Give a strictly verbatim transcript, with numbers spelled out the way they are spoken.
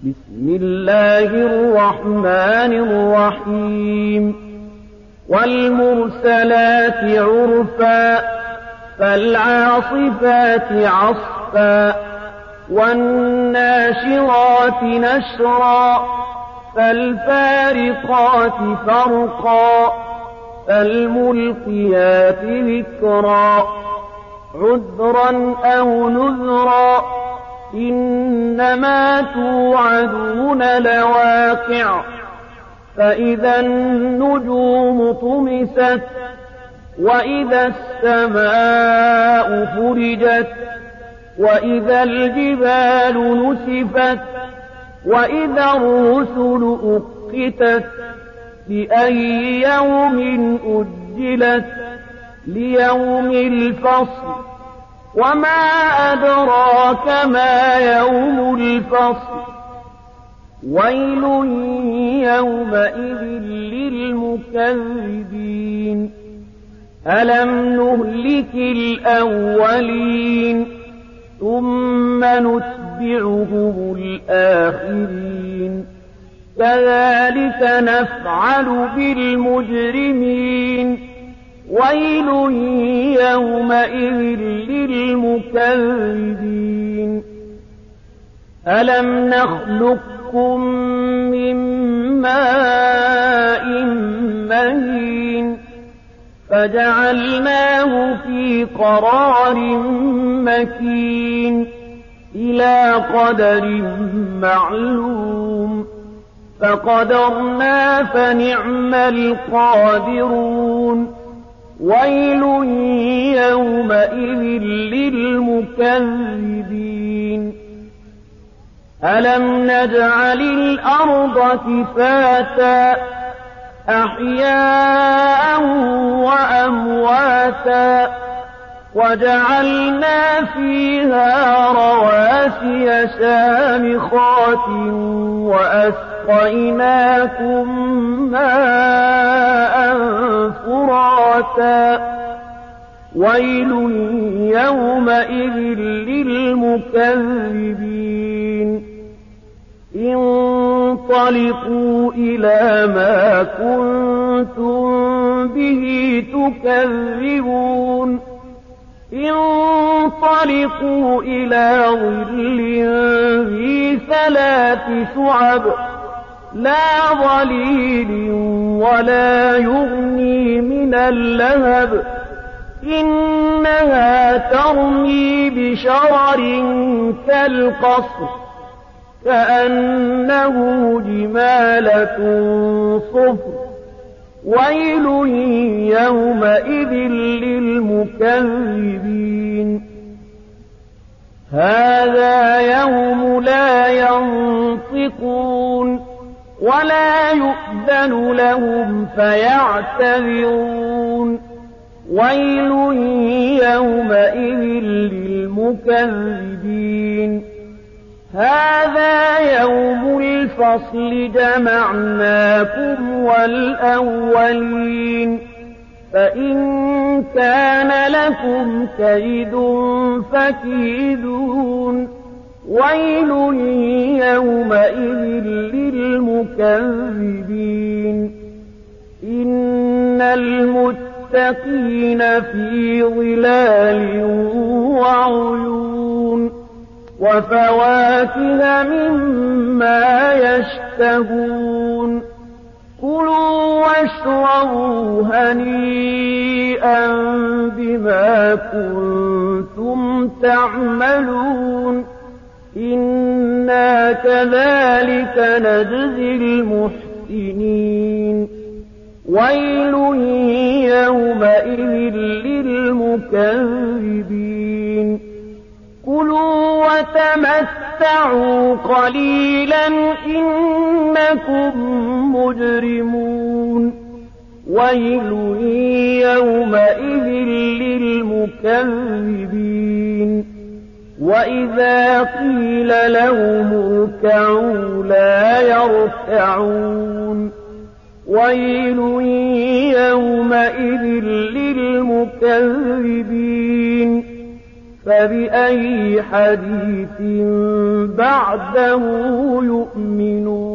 بسم الله الرحمن الرحيم والمرسلات عرفا فالعاصفات عصفا والناشرات نشرا فالفارقات فرقا فالملقيات ذكرا عذرا أو نذرا إنما توعدون لواقع فإذا النجوم طمست وإذا السماء فرجت وإذا الجبال نسفت وإذا الرسل أقتت لأي يوم أجلت ليوم الفصل وما أدراك ما يوم الفصل ويل يومئذ للمكذبين ألم نهلك الأولين ثم نتبعهم الآخرين كذلك نفعل بالمجرمين ويل يومئذ للمكذبين ألم نخلقكم من ماء مهين فجعلناه في قرار مكين إلى قدر معلوم فقدرنا فنعم القادرون ويل يومئذ للمكذبين ألم نجعل الأرض كفاتا أحياء وأمواتا وجعلنا فيها رواسي شامخات وأسقيناكم ماء فراتا ويل يومئذ للمكذبين انطلقوا إلى ما كنتم به تكذبون انطلقوا إلى ظل ذي ثلاث شعب لا ظليل ولا يغني من اللهب إنها ترمي بشرر كالقصر كأنه جمالة صفر ويل يومئذ للمكذبين هذا يوم لا ينطقون ولا يؤذن لهم فيعتذرون ويل يومئذ للمكذبين هذا يوم الفصل جمعناكم والأولين فإن كان لكم كيد فكيدون ويل يومئذ للمكذبين إن المتقين في ظلال وعيون وفواكه مما يشتهون كلوا واشربوا هنيئا بما كنتم تعملون إنا كذلك نجزي المحسنين ويل يومئذ للمكذبين كلوا وتمتعوا قليلا إنكم مجرمون ويل يومئذ للمكذبين وإذا قيل لهم اركعوا لا يركعون ويل يومئذ للمكذبين فبأي حديث بعده يؤمنون